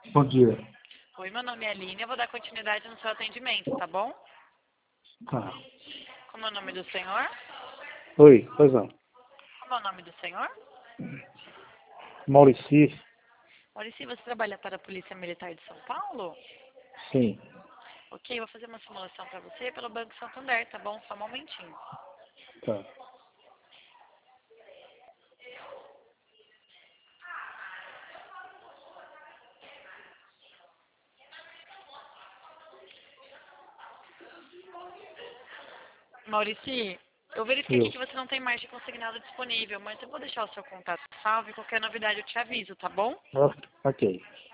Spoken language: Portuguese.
Bom dia. Oi, meu nome é Aline, eu vou dar continuidade no seu atendimento, tá bom? Tá. Como é o nome do senhor? Oi, pois não. Como é o nome do senhor? Maurici? Maurício, você trabalha para a Polícia Militar de São Paulo? Sim. Ok, eu vou fazer uma simulação para você pelo Banco Santander, tá bom? Só um momentinho. Tá. Maurício, eu verifiquei aqui Eu. que você não tem margem consignada disponível, mas eu vou deixar o seu contato salvo e qualquer novidade eu te aviso, tá bom? Ok.